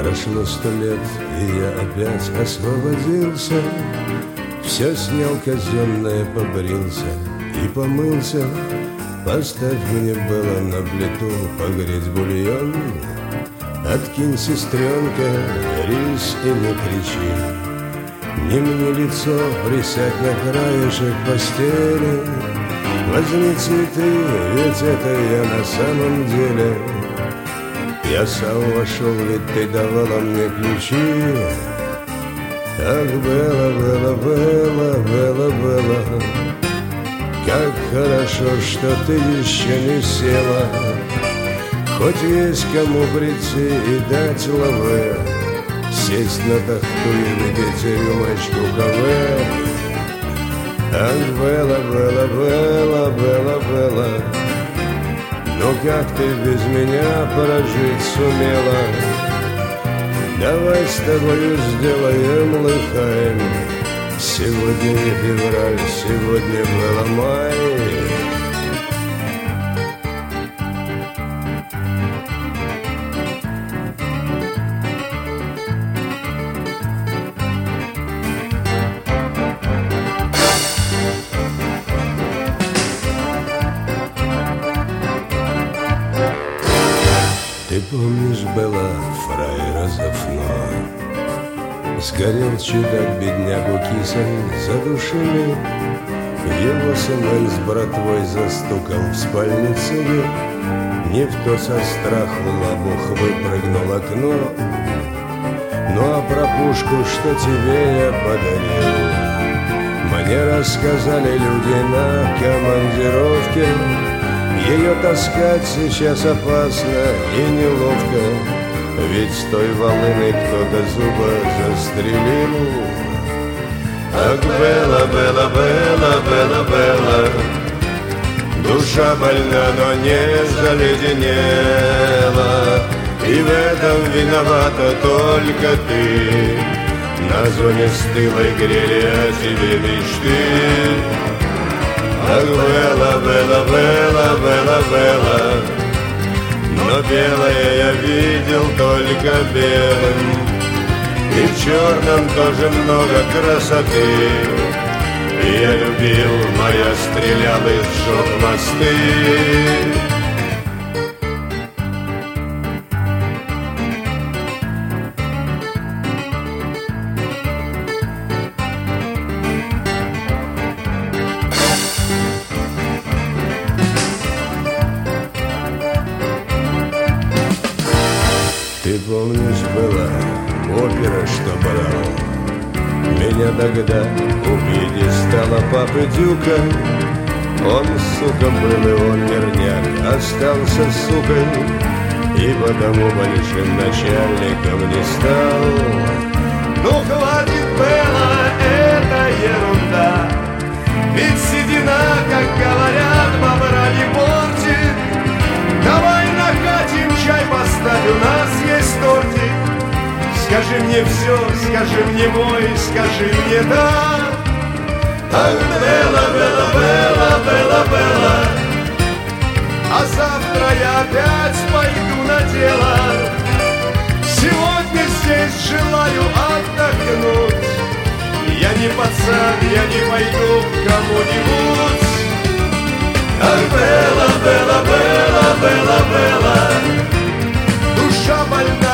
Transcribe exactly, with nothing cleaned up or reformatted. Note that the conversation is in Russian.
Прошло сто лет, и я опять освободился. Все снял казенное, побрился и помылся. Поставь мне было на плиту погреть бульон. Откинь, сестренка, рис и не кричи. Не мне лицо, присядь на краешек постели. Возьми цветы, ведь это я на самом деле. Я сам вошел, ведь ты давала мне ключи. Ах, было, было, было, было, было. Как хорошо, что ты еще не села. Хоть есть кому прийти и дать лаве, сесть на тахту и выпить рюмочку каве. Ах, было, было, было, было, было. Ну как ты без меня прожить сумела? Давай с тобою сделаем лыхаем. Сегодня не февраль, сегодня было май. Ты помнишь, была фраера Зафно, сгорел чудак, беднягу кисой задушили. Его Семен с братвой застукал в спальнице. Не в то со страху лобух выпрыгнул окно. Ну а про пушку, что тебе я подарил, мне рассказали люди на командировке. Ее таскать сейчас опасно и неловко, ведь с той волыной кто-то зуба застрелил. Ах, было, было, было, было, было. Душа больна, но не заледенела. И в этом виновата только ты. На зоне стылой грели о тебе мечты. Ах, было, было, было, было, было. Но белое я видел только белым. И в черном тоже много красоты. И я любил, моя стрелял и сжег мосты. Ты помнишь, была опера, что брала меня тогда у пьедестала папы Дюка. Он, сука, был, и он, верняк, остался сукой, и потому большим начальником не стал. Ну, хватит, было, это ерунда. Ведь седина, как говорят, бобра не портит. Давай накатим, чай поставь, у нас есть тортик. Скажи мне все, скажи мне мой, скажи мне да. Ах, было, было, было, было, было. А завтра я опять пойду на дело. Сегодня здесь желаю отдохнуть. Я не пацан, я не пойду к кому-нибудь. Ах, было, было, было, было, было. Душа больна.